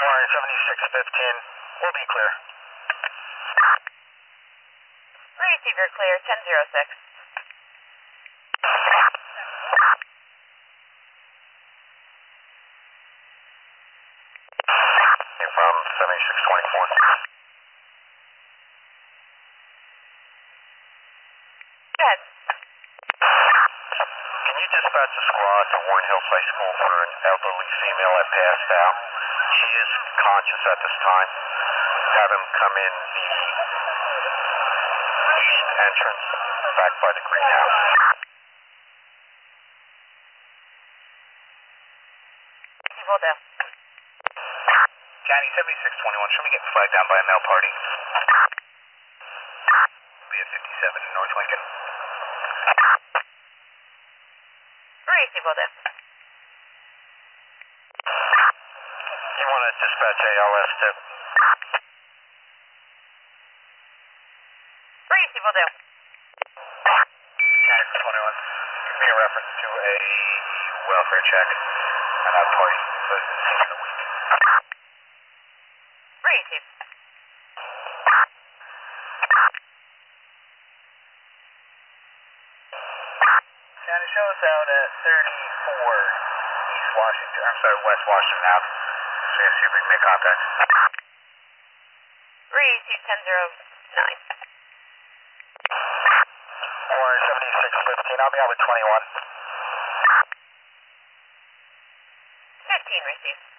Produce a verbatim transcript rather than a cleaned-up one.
Hawaii seventy-six fifteen, we'll be clear. Receive, you're clear, ten zero six. From seventy-six twenty-four. Go ahead. Can you dispatch a squad to Warren Hills High School for an elderly female that passed out? She is conscious at this time. Have him come in the east entrance, back by the greenhouse. Receive, will do. County seventy-six twenty-one, show me getting flagged down by a male party. Be at fifty-seven in North Lincoln. Receive, will do. You want to dispatch A L S too? Receive, will do. County twenty-one, give me a reference to a welfare check and a party that has been seen in a week. Receive. County, show us out at thirty-four East Washington, I'm sorry, West Washington Ave. So you see if we can make contact. Receive, ten zero nine. Hawaii seventy-six fifteen, I'll be out with twenty-one. fifteen, receive.